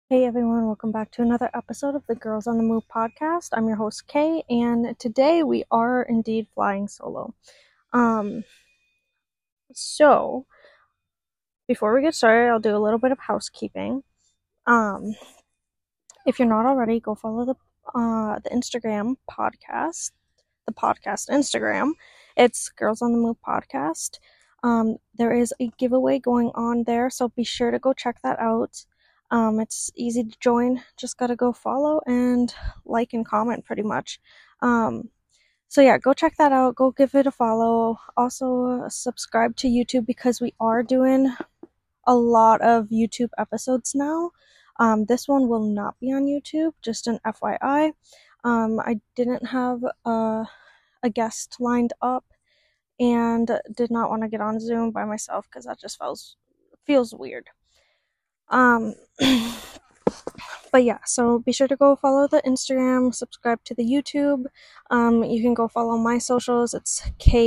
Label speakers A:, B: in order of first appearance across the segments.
A: Hey everyone, welcome back to another episode of the Girls on the Move podcast. I'm your host Kay, and today we are indeed flying solo. Um, so before we get started, I'll do a little bit of housekeeping. Um, if you're not already, go follow the Instagram podcast, the podcast Instagram. It's Girls on the Move podcast. There is a giveaway going on there, so be sure to go check that out. It's easy to join. Just gotta go follow and like and comment pretty much. So yeah, go check that out. Go give it a follow. Also, subscribe to YouTube because we are doing a lot of YouTube episodes now. This one will not be on YouTube, just an FYI. I didn't have a guest lined up and did not want to get on Zoom by myself because that just feels weird. But yeah, so be sure to go follow the Instagram, subscribe to the YouTube. You can go follow my socials. It's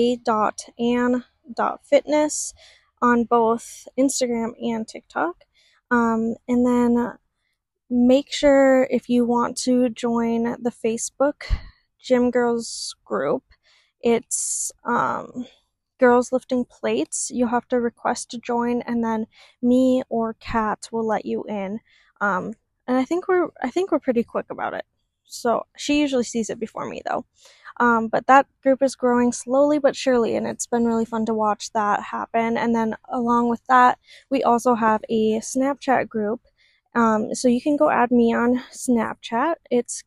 A: k.an.fitness on both Instagram and TikTok. And then make sure if you want to join the Facebook Gym Girls group, it's girls lifting plates. You have to request to join, and then me or Kat will let you in. And I think we're pretty quick about it. So she usually sees it before me though. But that group is growing slowly but surely, and it's been really fun to watch that happen. And then along with that, we also have a Snapchat group. So you can go add me on Snapchat. It's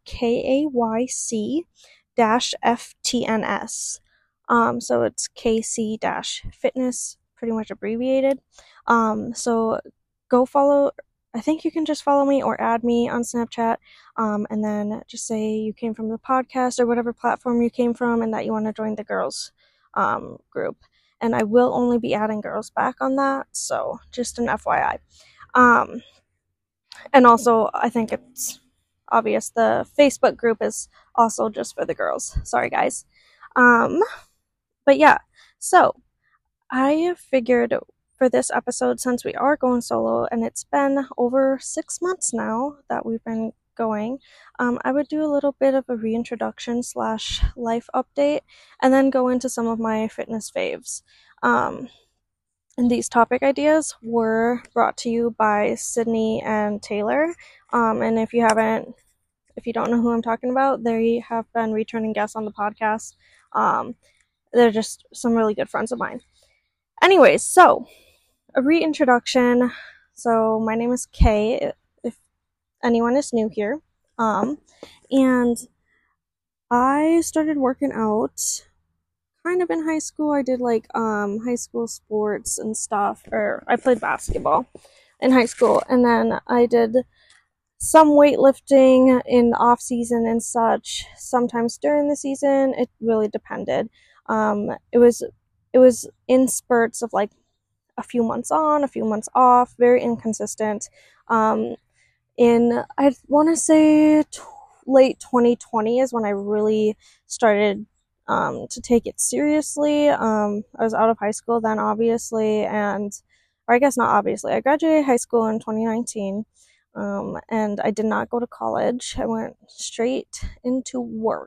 A: KAYC-FTNS. So it's KC-fitness, pretty much abbreviated. So go follow. I think you can just follow me or add me on Snapchat, and then just say you came from the podcast or whatever platform you came from and that you want to join the girls group. And I will only be adding girls back on that, so just an FYI. And also, I think it's obvious the Facebook group is also just for the girls. Sorry, guys. But yeah, so I figured for this episode, since we are going solo and it's been over 6 months now that we've been going, I would do a little bit of a reintroduction / life update and then go into some of my fitness faves. And these topic ideas were brought to you by Sydney and Taylor. And if you don't know who I'm talking about, they have been returning guests on the podcast. They're just some really good friends of mine. Anyways, so a reintroduction. So my name is Kay, if anyone is new here. And I started working out kind of in high school. I did like high school sports and stuff, or I played basketball in high school, and then I did some weightlifting in the off season and such. Sometimes during the season, it really depended. It was in spurts of like a few months on, a few months off, very inconsistent. I want to say late 2020 is when I really started to take it seriously. I was out of high school then, obviously, or I guess not obviously. I graduated high school in 2019, and I did not go to college. I went straight into work.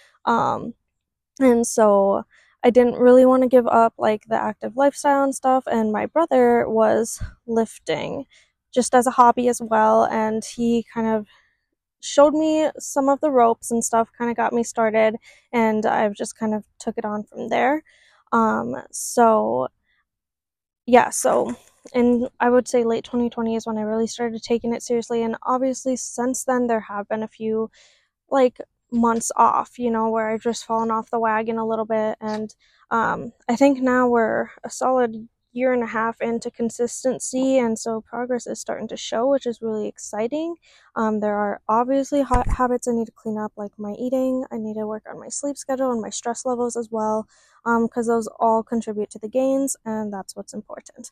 A: And so I didn't really want to give up like the active lifestyle and stuff, and my brother was lifting just as a hobby as well, and he kind of showed me some of the ropes and stuff, kind of got me started, and I've just kind of took it on from there. So yeah, so and I would say late 2020 is when I really started taking it seriously, and obviously since then there have been a few like months off, where I've just fallen off the wagon a little bit, and I think now we're a solid year and a half into consistency, and so progress is starting to show, which is really exciting. There are obviously habits I need to clean up, like my eating. I need to work on my sleep schedule and my stress levels as well, because those all contribute to the gains, and that's what's important.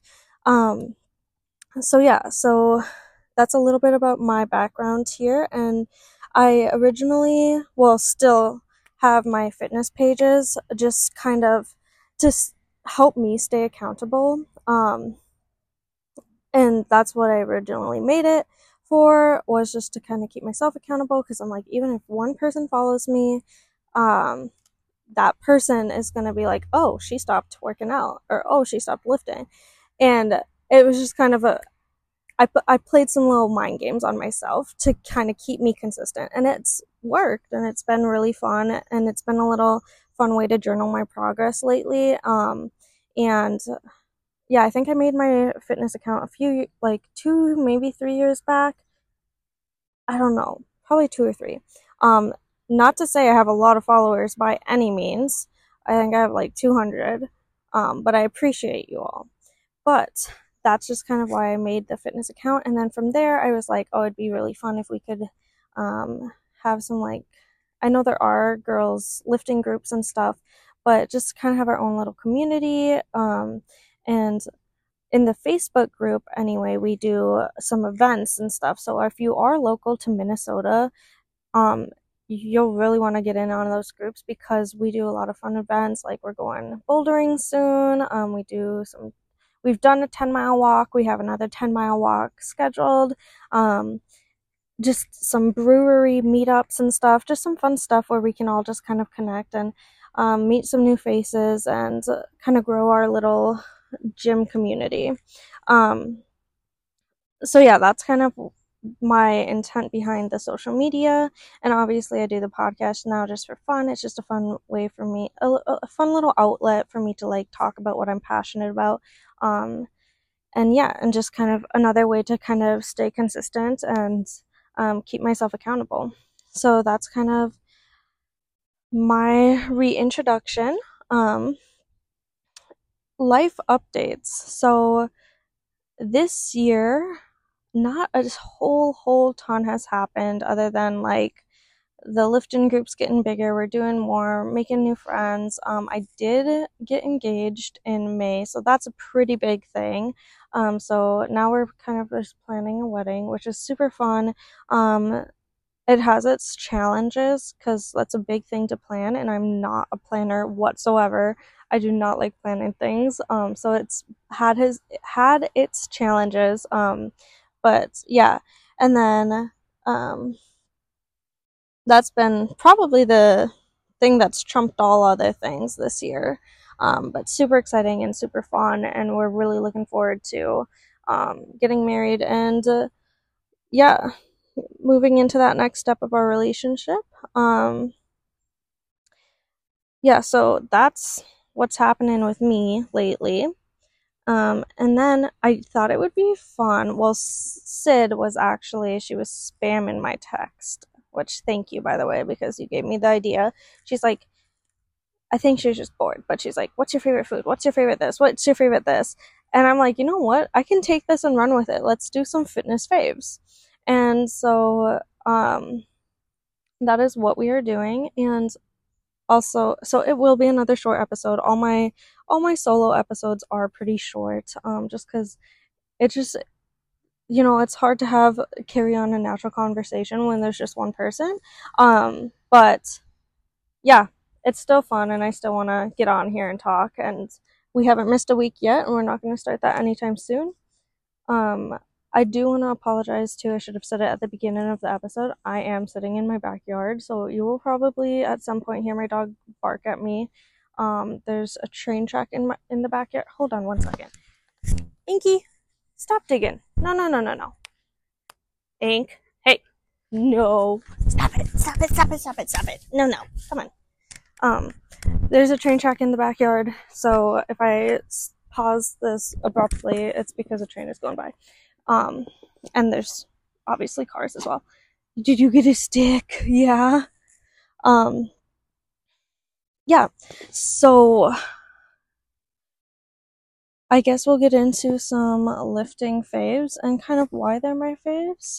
A: So yeah, so that's a little bit about my background here, and I originally, still have my fitness pages just kind of to help me stay accountable. And that's what I originally made it for was just to kind of keep myself accountable, because I'm like, even if one person follows me, that person is going to be like, oh, she stopped working out, or oh, she stopped lifting. And it was just kind of I played some little mind games on myself to kind of keep me consistent, and it's worked, and it's been really fun, and it's been a little fun way to journal my progress lately. And yeah, I think I made my fitness account a few, like 2, maybe 3 years back. I don't know, probably 2 or 3. Not to say I have a lot of followers by any means. I think I have like 200. But I appreciate you all. But that's just kind of why I made the fitness account. And then from there, I was like, oh, it'd be really fun if we could have some, like, I know there are girls lifting groups and stuff, but just kind of have our own little community. And in the Facebook group, anyway, we do some events and stuff. So if you are local to Minnesota, you'll really want to get in on those groups, because we do a lot of fun events. Like, we're going bouldering soon. We've done a 10-mile walk. We have another 10-mile walk scheduled. Just some brewery meetups and stuff. Just some fun stuff where we can all just kind of connect and meet some new faces and kind of grow our little gym community. So yeah, that's kind of my intent behind the social media. And obviously I do the podcast now just for fun. It's just a fun way for me, a fun little outlet for me to like talk about what I'm passionate about. And yeah, and just kind of another way to kind of stay consistent and keep myself accountable. So that's kind of my reintroduction. Life updates. So this year, not a whole ton has happened, other than like the lifting group's getting bigger. We're doing more, making new friends. I did get engaged in May, so that's a pretty big thing. So now we're kind of just planning a wedding, which is super fun. It has its challenges, because that's a big thing to plan, and I'm not a planner whatsoever. I do not like planning things. So it's had its challenges. But yeah, and then that's been probably the thing that's trumped all other things this year. But super exciting and super fun, and we're really looking forward to getting married and yeah, moving into that next step of our relationship. Yeah, so that's what's happening with me lately. And then I thought it would be fun. Well, Sid was actually, she was spamming my text, which thank you, by the way, because you gave me the idea. She's like, I think she was just bored, but she's like, what's your favorite food? What's your favorite this? What's your favorite this? And I'm like, you know what? I can take this and run with it. Let's do some fitness faves. And so, that is what we are doing. And also, so it will be another short episode. All my solo episodes are pretty short, just because it just, it's hard to carry on a natural conversation when there's just one person. But yeah, it's still fun, and I still want to get on here and talk. And we haven't missed a week yet, and we're not going to start that anytime soon. I do want to apologize too. I should have said it at the beginning of the episode. I am sitting in my backyard, so you will probably at some point hear my dog bark at me. There's a train track in the backyard. Hold on one second. Inky, stop digging. No. Ink, hey, no, stop it. No, come on. There's a train track in the backyard, so if I pause this abruptly, it's because a train is going by. And there's obviously cars as well. Did you get a stick? Yeah. Yeah. So I guess we'll get into some lifting faves and kind of why they're my faves.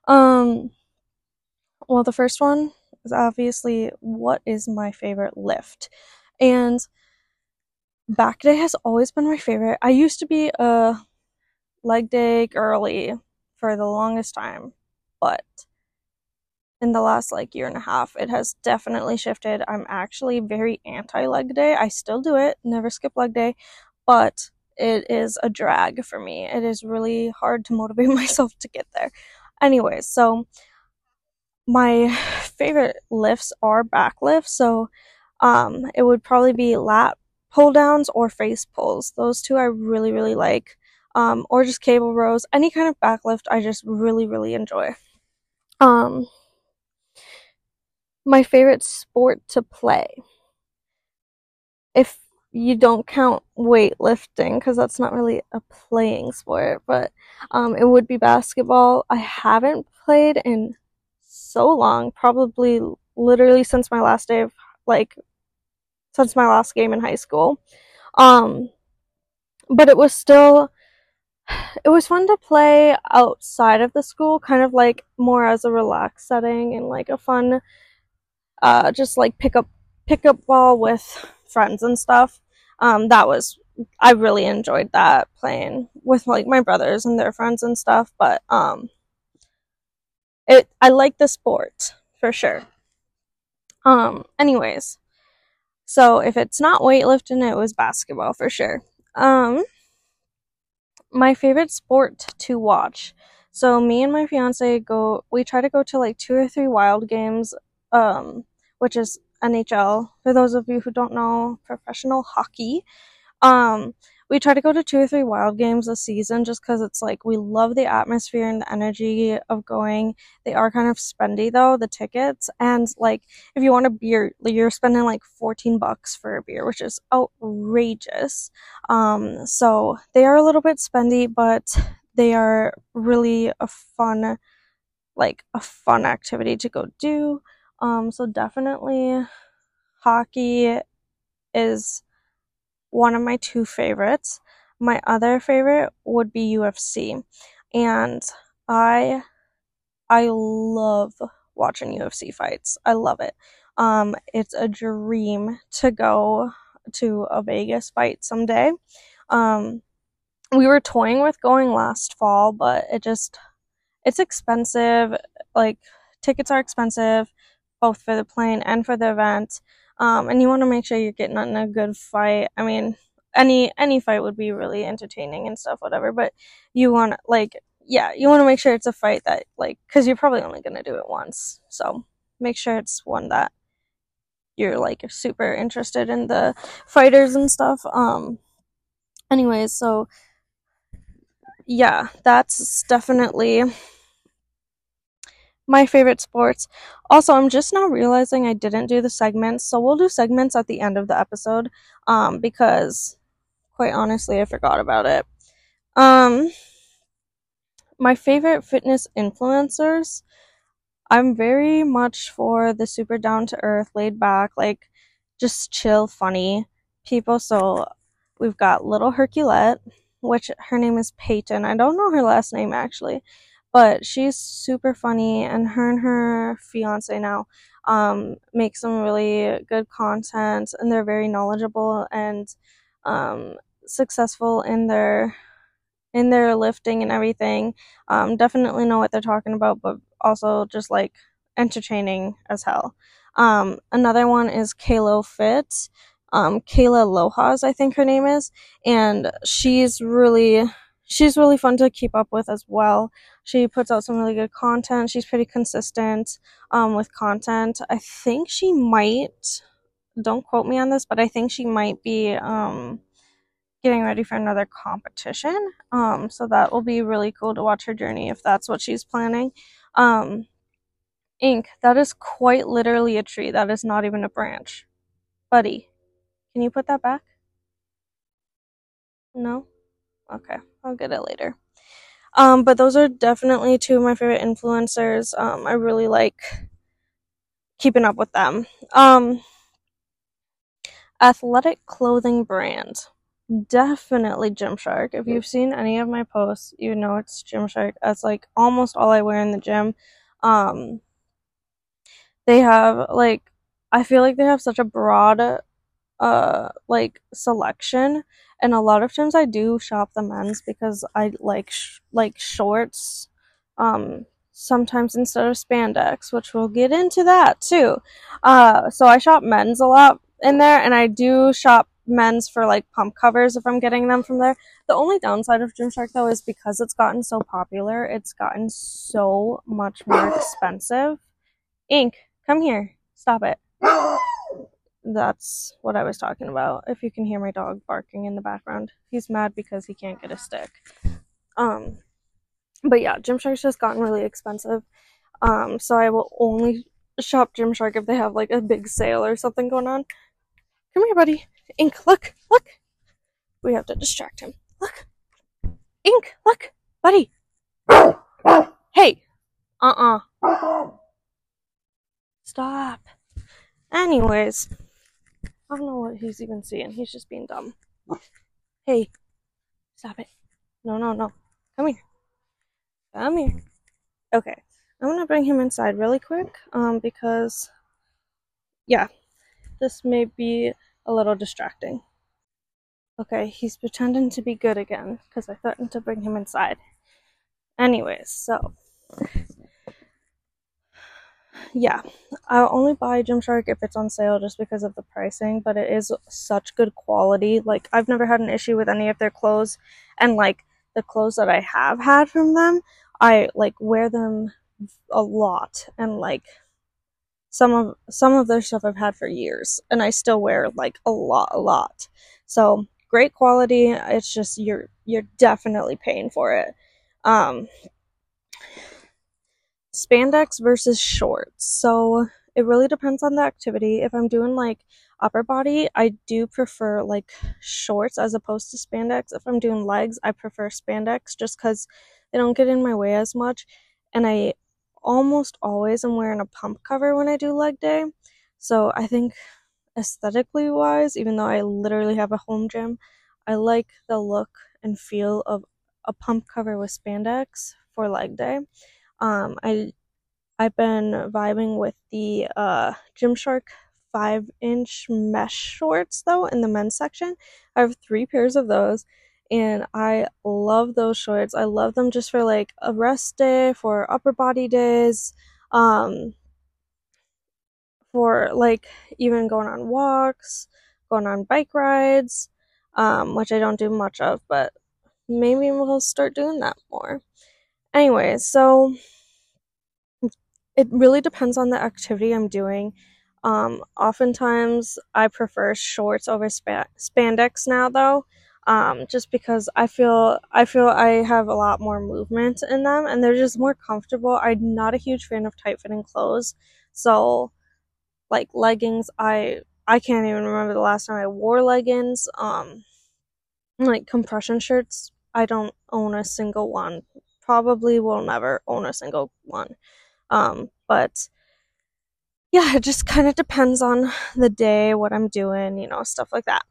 A: Well, the first one is obviously, what is my favorite lift? And back day has always been my favorite. I used to be a leg day girly for the longest time, but in the last like year and a half, it has definitely shifted. I'm actually very anti leg day. I still do it, never skip leg day, but it is a drag for me. It is really hard to motivate myself to get there. Anyways, so my favorite lifts are back lifts. So it would probably be lat pull downs or face pulls. Those two I really, really like. Or just cable rows. Any kind of back lift I just really, really enjoy. My favorite sport to play, if you don't count weightlifting, because that's not really a playing sport, but it would be basketball. I haven't played in so long, probably literally since my last day of, like, since my last game in high school. But it was fun to play outside of the school, kind of like more as a relaxed setting and like a fun, just like pick up ball with friends and stuff. I really enjoyed that, playing with like my brothers and their friends and stuff. But I like the sport for sure. Anyways, so if it's not weightlifting, it was basketball for sure. My favorite sport to watch. So me and my fiance we try to go to like 2 or 3 Wild games, which is NHL. For those of you who don't know, professional hockey. We try to go to 2 or 3 Wild games a season just because it's like we love the atmosphere and the energy of going. They are kind of spendy though, the tickets, and like if you want a beer, you're spending like $14 for a beer, which is outrageous. So they are a little bit spendy, but they are really a fun activity to go do. So definitely hockey is one of my 2 favorites. My other favorite would be UFC, and I love watching UFC fights. I love it. It's a dream to go to a Vegas fight someday. We were toying with going last fall, but it's expensive. Like, tickets are expensive, both for the plane and for the event. And you want to make sure you're getting in a good fight. I mean, any fight would be really entertaining and stuff, whatever. But you want you want to make sure it's a fight that because you're probably only gonna do it once. So make sure it's one that you're like super interested in the fighters and stuff. Anyways, so yeah, that's definitely my favorite sports. Also, I'm just now realizing I didn't do the segments, so we'll do segments at the end of the episode, because quite honestly, I forgot about it. My favorite fitness influencers, I'm very much for the super down to earth, laid back, like just chill, funny people. So we've got Little Herculette, which her name is Peyton. I don't know her last name actually, but she's super funny, and her fiance now make some really good content, and they're very knowledgeable and successful in their lifting and everything. Definitely know what they're talking about, but also just like entertaining as hell. Another one is Kalo Fit. Kayla Lojas, I think her name is, and she's really fun to keep up with as well. She puts out some really good content. She's pretty consistent with content. I think she might, don't quote me on this, but I think she might be getting ready for another competition. So that will be really cool to watch her journey if that's what she's planning. Ink, that is quite literally a tree. That is not even a branch. Buddy, can you put that back? No? Okay, I'll get it later. But those are definitely 2 of my favorite influencers. I really like keeping up with them. Athletic clothing brand. Definitely Gymshark. If you've seen any of my posts, you know it's Gymshark. That's like almost all I wear in the gym. They have I feel like they have such a broad selection, and a lot of times I do shop the men's because I like shorts sometimes instead of spandex, which we'll get into that too. So I shop men's a lot in there, and I do shop men's for like pump covers if I'm getting them from there. The only downside of Gymshark though is because it's gotten so popular, it's gotten so much more expensive. Ink, come here. Stop it. That's what I was talking about. If you can hear my dog barking in the background, he's mad because he can't get a stick. But yeah, Gymshark's just gotten really expensive. So I will only shop Gymshark if they have like a big sale or something going on. Come here, buddy. Ink, look, look. We have to distract him. Look. Ink, look, buddy. Hey. Stop. Anyways, I don't know what he's even seeing. He's just being dumb. Hey. Stop it. No. Come here. Come here. Okay. I'm gonna bring him inside really quick, because, yeah, this may be a little distracting. Okay, he's pretending to be good again, because I threatened to bring him inside. Anyways, so, yeah, I'll only buy Gymshark if it's on sale just because of the pricing, but it is such good quality. Like, I've never had an issue with any of their clothes, and, like, the clothes that I have had from them, I, like, wear them a lot, and like some of their stuff I've had for years, and I still wear like a lot. So great quality. It's just you're definitely paying for it. Spandex versus shorts. So it really depends on the activity. If I'm doing like upper body, I do prefer like shorts as opposed to spandex. If I'm doing legs, I prefer spandex just because they don't get in my way as much, and I almost always am wearing a pump cover when I do leg day. So I think aesthetically wise, even though I literally have a home gym, I like the look and feel of a pump cover with spandex for leg day. I've been vibing with the Gymshark 5-inch mesh shorts though in the men's section. I have 3 pairs of those, and I love those shorts. I love them just for like a rest day, for upper body days, for like even going on walks, going on bike rides, which I don't do much of, but maybe we'll start doing that more. Anyways, so it really depends on the activity I'm doing. Oftentimes I prefer shorts over spandex now though, just because I feel I have a lot more movement in them, and they're just more comfortable. I'm not a huge fan of tight fitting clothes, so like leggings, I can't even remember the last time I wore leggings. Like compression shirts, I don't own a single one. Probably will never own a single one. But yeah, it just kind of depends on the day, what I'm doing, stuff like that.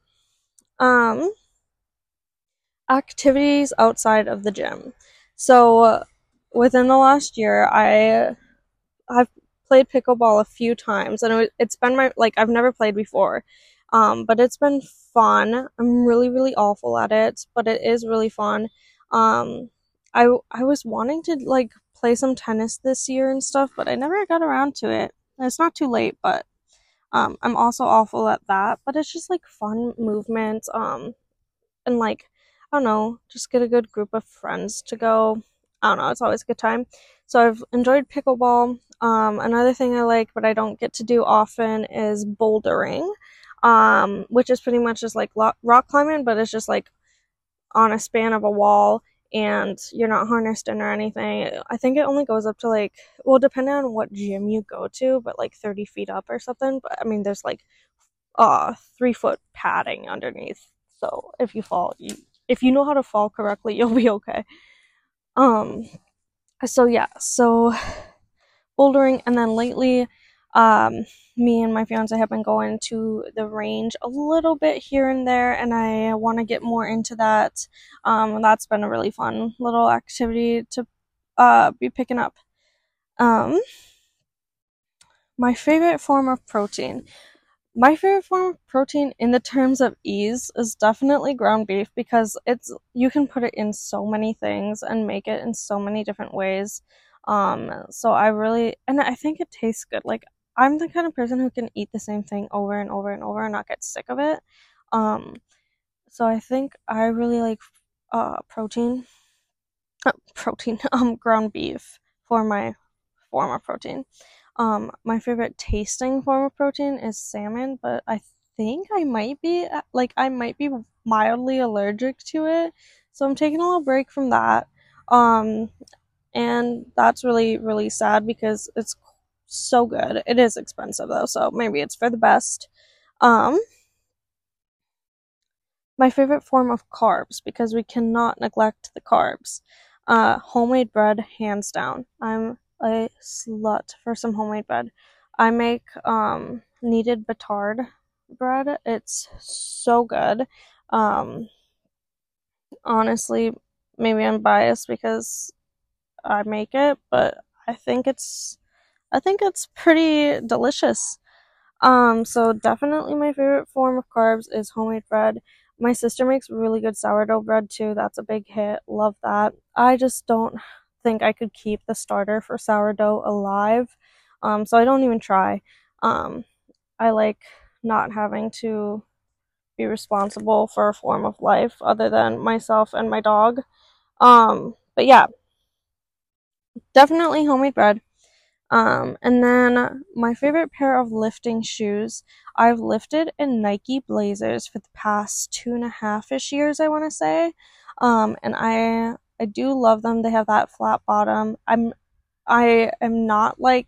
A: Activities outside of the gym. So within the last year, I've played pickleball a few times, and it's been I've never played before, but it's been fun. I'm really awful at it, but it is really fun. I was wanting to like play some tennis this year and stuff, but I never got around to it. It's not too late, but I'm also awful at that. But it's just like fun movement, and like I don't know, just get a good group of friends to go. I don't know, it's always a good time. So I've enjoyed pickleball. Another thing I like, but I don't get to do often, is bouldering, which is pretty much just like rock climbing, but it's just like on a span of a wall, and you're not harnessed in or anything. I think it only goes up to like, well, depending on what gym you go to, but like 30 feet up or something. But I mean, there's like 3-foot padding underneath. So if you fall, if you know how to fall correctly, you'll be okay. So yeah, so bouldering, and then lately, me and my fiance have been going to the range a little bit here and there, and I want to get more into that. That's been a really fun little activity to be picking up. My favorite form of protein. My favorite form of protein in the terms of ease is definitely ground beef, because you can put it in so many things and make it in so many different ways. So and I think it tastes good. Like, I'm the kind of person who can eat the same thing over and over and over and not get sick of it. So I think I really like protein, ground beef for my form of protein. My favorite tasting form of protein is salmon, but I think I might be mildly allergic to it, so I'm taking a little break from that. Um, and that's really really sad because it's so good. It is expensive though, so maybe it's for the best. Um, my favorite form of carbs, because we cannot neglect the carbs. Homemade bread, hands down. I'm a slut for some homemade bread. I make kneaded batard bread. It's so good. Um, Honestly, maybe I'm biased because I make it, but I think it's pretty delicious. So definitely my favorite form of carbs is homemade bread. My sister makes really good sourdough bread too. That's a big hit. Love that. I just don't think I could keep the starter for sourdough alive. So I don't even try. Um, I like not having to be responsible for a form of life other than myself and my dog. But yeah, definitely homemade bread. And then my favorite pair of lifting shoes, I've lifted in Nike Blazers for the past 2.5-ish years, I want to say. And I do love them. They have that flat bottom. I am not like,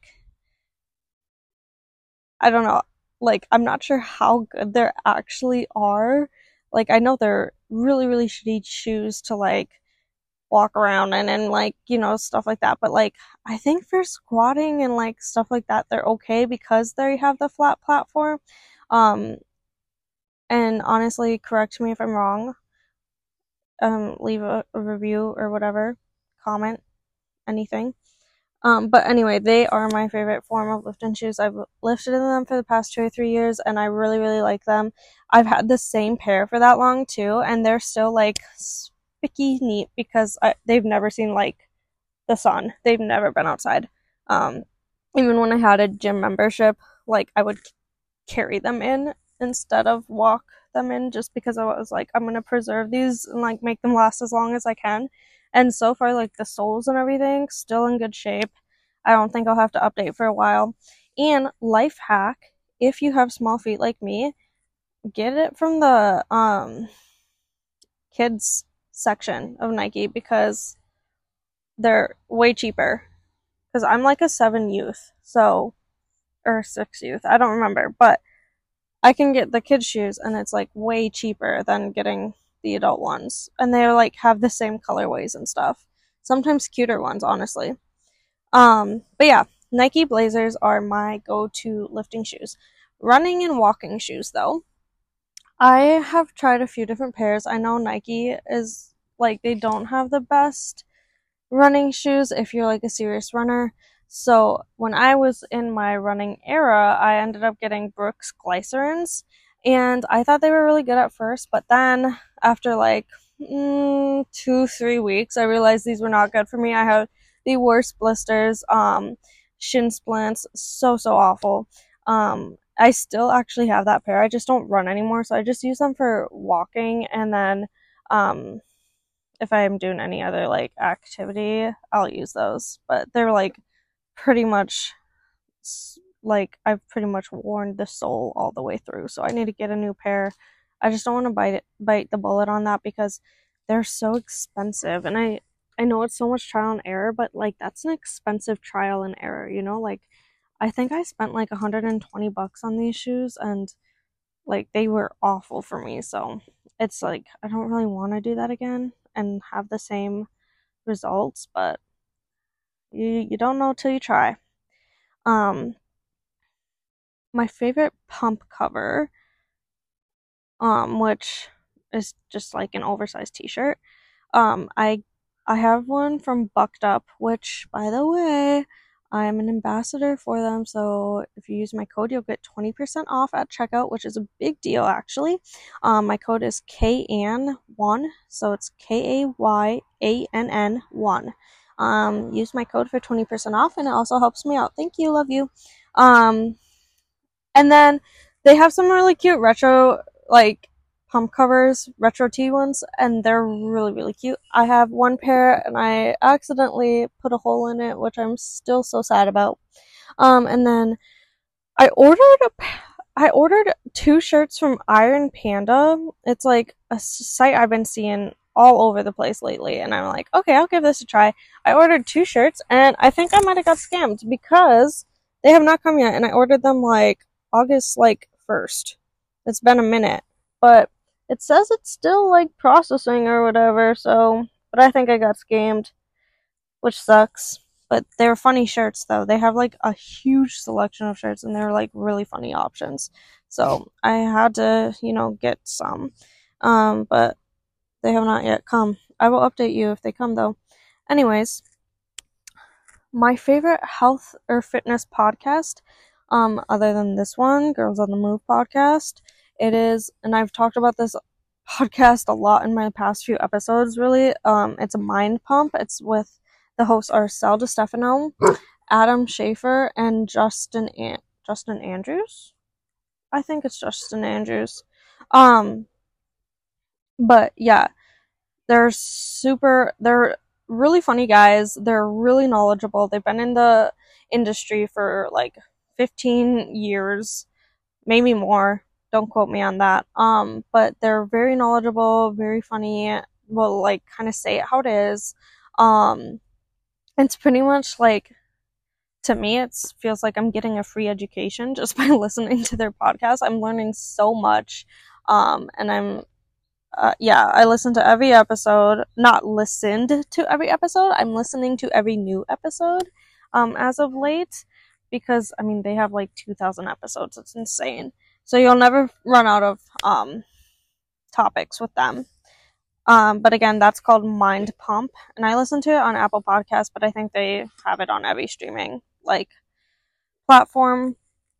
A: I don't know, like I'm not sure how good they actually are. Like I know they're really really shitty shoes to like walk around and like stuff like that, but like I think for squatting and like stuff like that they're okay because they have the flat platform. um and honestly, correct me if I'm wrong. Leave a review or whatever, comment, anything. But anyway, they are my favorite form of lifting shoes. I've lifted in them for the past 2 or 3 years and I really really like them. I've had the same pair for that long too, and they're still like spicky neat because they've never seen like the sun. They've never been outside. Um, Even when I had a gym membership, like I would carry them in instead of walk them in, just because I was like, I'm gonna preserve these and like make them last as long as I can. And so far, like the soles and everything, still in good shape. I don't think I'll have to update for a while. And life hack: if you have small feet like me, get it from the kids section of Nike because they're way cheaper. Because I'm like a 7 youth, so, or 6 youth, I don't remember, but I can get the kids shoes and it's like way cheaper than getting the adult ones, and they like have the same colorways and stuff, sometimes cuter ones, honestly. But yeah, Nike Blazers are my go-to lifting shoes. Running and walking shoes though, I have tried a few different pairs. I know Nike is like, they don't have the best running shoes if you're like a serious runner. So when I was in my running era, I ended up getting Brooks Glycerins, and I thought they were really good at first, but then after like 2-3 weeks, I realized these were not good for me. I had the worst blisters, shin splints, so awful. I still actually have that pair. I just don't run anymore, so I just use them for walking, and then um if I am doing any other like activity, I'll use those. But they're like pretty much like I've pretty much worn the sole all the way through, so I need to get a new pair. I just don't want to bite the bullet on that because they're so expensive, and I know it's so much trial and error, but like that's an expensive trial and error, like I think I spent like $120 on these shoes, and like they were awful for me. So it's like I don't really want to do that again and have the same results, but you don't know till you try. Um, my favorite pump cover, which is just like an oversized t-shirt. I have one from Bucked Up, which by the way, I'm an ambassador for them, so if you use my code, you'll get 20% off at checkout, which is a big deal actually. My code is KAYANN1, so it's KAYANN1. Use my code for 20% off, and it also helps me out. Thank you, love you. And then they have some really cute retro, like pump covers, retro tee ones, and they're really, really cute. I have one pair and I accidentally put a hole in it, which I'm still so sad about. And then I ordered 2 shirts from Iron Panda. It's like a site I've been seeing all over the place lately, and I'm like, okay, I'll give this a try. I ordered 2 shirts, and I think I might have got scammed because they have not come yet, and I ordered them like August 1st. It's been a minute, but it says it's still like processing or whatever, so, but I think I got scammed, which sucks. But they're funny shirts though. They have like a huge selection of shirts and they're like really funny options. So I had to, get some. But they have not yet come. I will update you if they come though. Anyways, my favorite health or fitness podcast, other than this one, Girls on the Move podcast, it is, and I've talked about this podcast a lot in my past few episodes, really. It's a Mind Pump. It's with the hosts are Sal DiStefano, Adam Schaefer, and Justin Andrews. I think it's Justin Andrews. But yeah, they're really funny guys. They're really knowledgeable. They've been in the industry for like 15 years, maybe more. Don't quote me on that. But they're very knowledgeable, very funny. Will like kind of say it how it is. It's pretty much like, to me, it feels like I'm getting a free education just by listening to their podcast. I'm learning so much. And I listen to every episode. Not listened to every episode. I'm listening to every new episode, as of late, because, I mean, they have like 2,000 episodes. It's insane. So you'll never run out of, topics with them. But again, that's called Mind Pump, and I listen to it on Apple Podcasts, but I think they have it on every streaming, like, platform.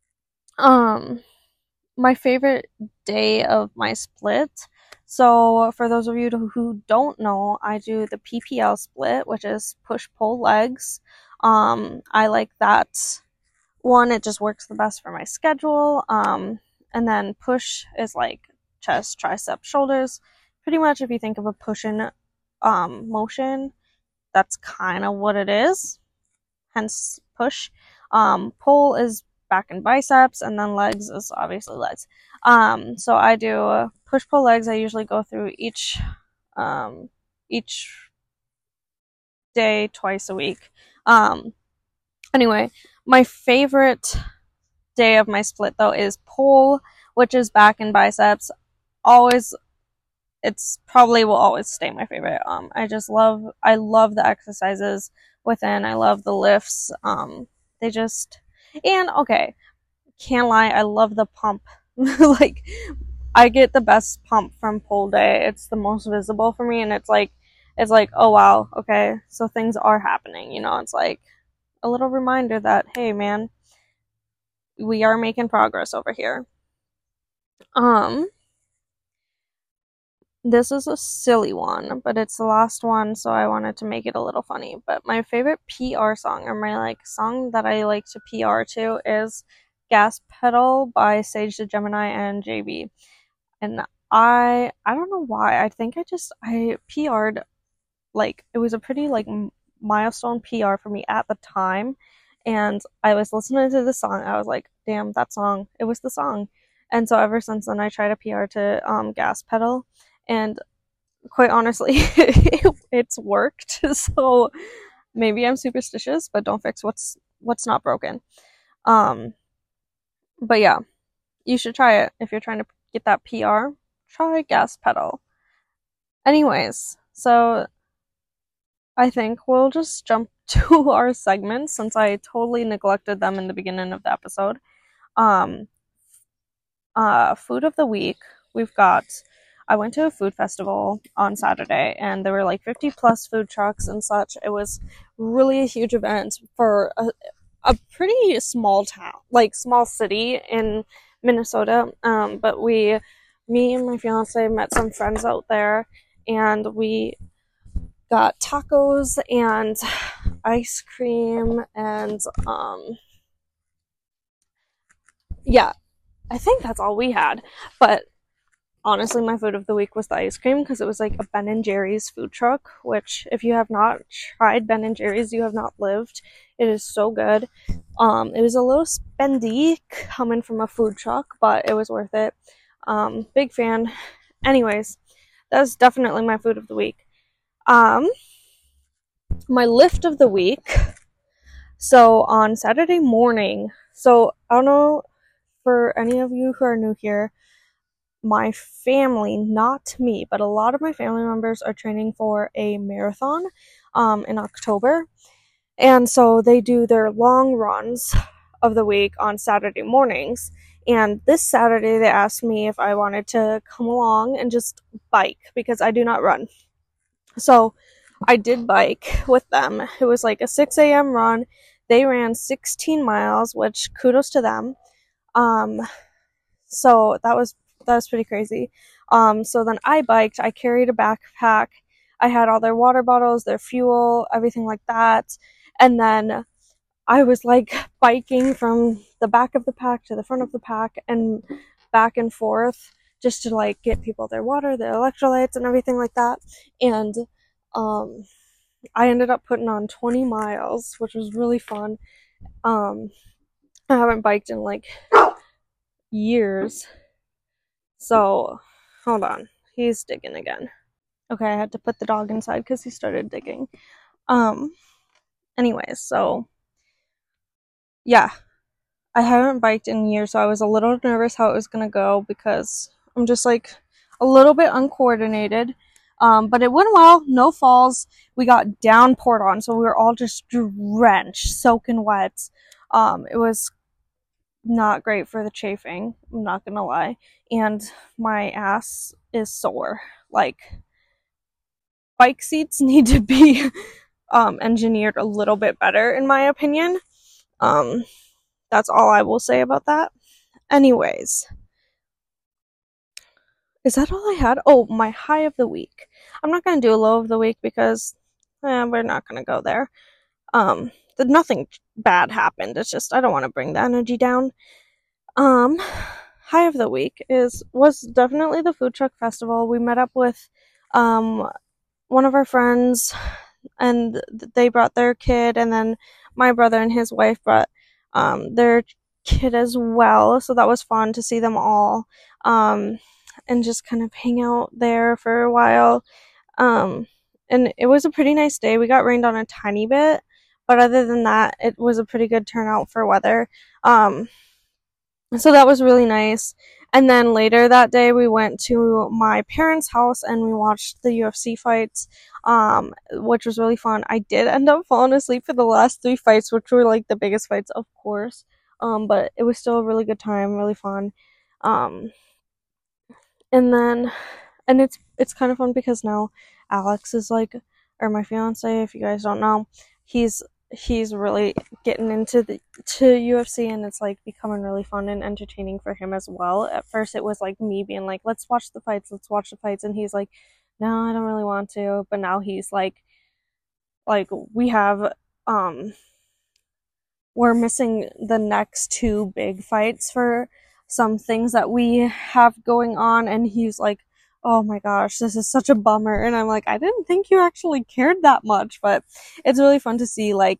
A: My favorite day of my split. So, for those of you who don't know, I do the PPL split, which is push-pull legs. I like that one. It just works the best for my schedule. And then push is like chest, tricep, shoulders. Pretty much if you think of a push-in motion, that's kind of what it is. Hence, push. Pull is back and biceps, and then legs is obviously legs. So I do push-pull legs. I usually go through each day twice a week. Anyway, my favorite day of my split though is pull, which is back and biceps. It's probably will always stay my favorite. I love the exercises within. I love the lifts. Okay, can't lie, I love the pump. Like, I get the best pump from pull day. It's the most visible for me, and it's like, oh wow, okay, so things are happening, it's like a little reminder that, hey man, we are making progress over here. This is a silly one, but it's the last one, so I wanted to make it a little funny. But my favorite PR song, or my song that I like to PR to, is Gas Pedal by Sage the Gemini and JB. And I don't know why. I think I PR'd, it was a pretty milestone PR for me at the time. And I was listening to the song. I was like, damn, that song. It was the song. And so ever since then, I try to PR to Gas Pedal. And quite honestly, it's worked. So maybe I'm superstitious, but don't fix what's not broken. But yeah, you should try it if you're trying to get that PR. Try Gas Pedal. Anyways, so I think we'll just jump to our segments since I totally neglected them in the beginning of the episode. Food of the week. I went to a food festival on Saturday, and there were 50 plus food trucks and such. It was really a huge event for a pretty small town, small city in Minnesota. But me and my fiance met some friends out there, and we got tacos and ice cream, and yeah, I think that's all we had. But honestly, my food of the week was the ice cream because it was like a Ben & Jerry's food truck, which if you have not tried Ben & Jerry's, you have not lived. It is so good. It was a little spendy coming from a food truck, but it was worth it. Big fan. Anyways, that's definitely my food of the week. My lift of the week. So on Saturday morning, so I don't know for any of you who are new here, my family, not me, but a lot of my family members are training for a marathon in October. And so they do their long runs of the week on Saturday mornings. And this Saturday, they asked me if I wanted to come along and just bike because I do not run. So I did bike with them. It was like a 6 a.m. run. They ran 16 miles, which kudos to them. So that was pretty crazy. So then I biked. I carried a backpack. I had all their water bottles, their fuel, everything like that. And then I was like biking from the back of the pack to the front of the pack and back and forth just to like get people their water, their electrolytes and everything like that. And I ended up putting on 20 miles, which was really fun. I haven't biked in like years. So, hold on. He's digging again. Okay, I had to put the dog inside because he started digging. Anyways, so yeah, I haven't biked in years, so I was a little nervous how it was gonna go because I'm just like a little bit uncoordinated. But it went well, no falls. We got downpoured on, so we were all just drenched, soaking wet. It was not great for the chafing, I'm not gonna lie. And my ass is sore. Like, bike seats need to be engineered a little bit better, in my opinion. That's all I will say about that. Anyways, is that all I had? Oh, my high of the week. I'm not going to do a low of the week because we're not going to go there. Nothing bad happened. It's just I don't want to bring the energy down. High of the week was definitely the food truck festival. We met up with one of our friends and they brought their kid, and then my brother and his wife brought their kid as well, so that was fun to see them all and just kind of hang out there for a while. And it was a pretty nice day. We got rained on a tiny bit, but other than that, it was a pretty good turnout for weather. So that was really nice. And then later that day, we went to my parents' house and we watched the UFC fights, which was really fun. I did end up falling asleep for the last 3 fights, which were like the biggest fights, of course. But it was still a really good time, really fun. And it's kind of fun because now Alex is like, or my fiance, if you guys don't know, he's really getting into UFC, and it's like becoming really fun and entertaining for him as well. At first it was like me being like, let's watch the fights, and he's like, no, I don't really want to. But now he's like we have we're missing the next 2 big fights for some things that we have going on, and he's like, oh my gosh, this is such a bummer. And I'm like, I didn't think you actually cared that much. But it's really fun to see like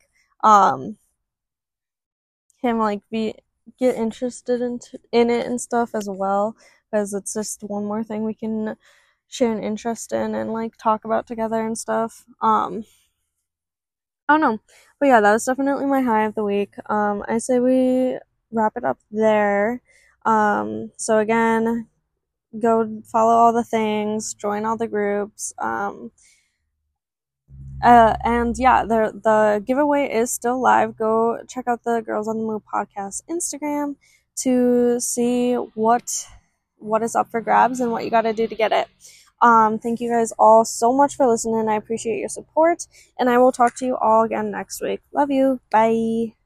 A: him like get interested in it and stuff as well, because it's just one more thing we can share an interest in and like talk about together and stuff. I don't know, but yeah, that was definitely my high of the week. I say we wrap it up there. So again, go follow all the things, join all the groups. And yeah, the giveaway is still live. Go check out the Girls on the Move podcast Instagram to see what is up for grabs and what you got to do to get it. Thank you guys all so much for listening. I appreciate your support, and I will talk to you all again next week. Love you. Bye.